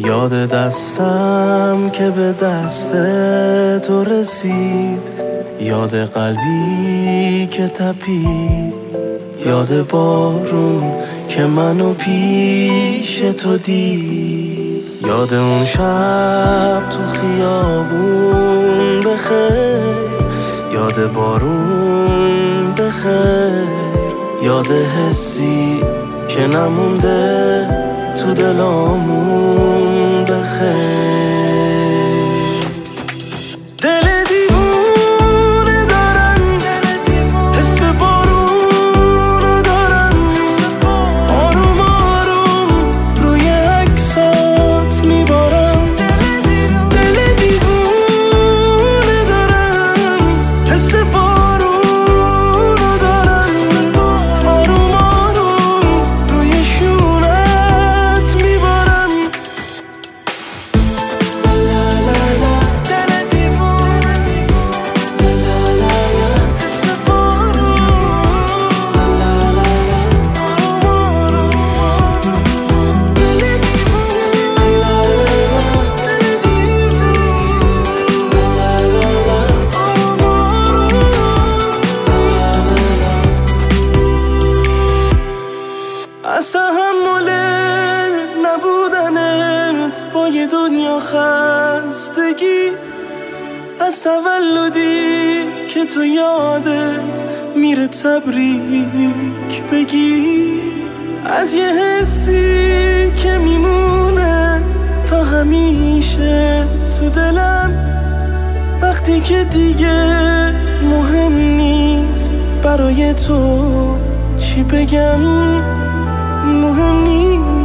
یاد دستم که به دست تو رسید، یاد قلبی که تپید، یاد بارون که منو پیش تو دید، یاد اون شب تو خیابون بخیر، یاد بارون بخیر، یاد حسی که نمونده تو دلامون بخیر. از تحمل نبودنت با یه دنیا خستگی، از تولدی که تو یادت میره تبریک بگی، از یه حسی که میمونه تا همیشه تو دلم، وقتی که دیگه مهم نیست برای تو چی بگم، مهم نیست.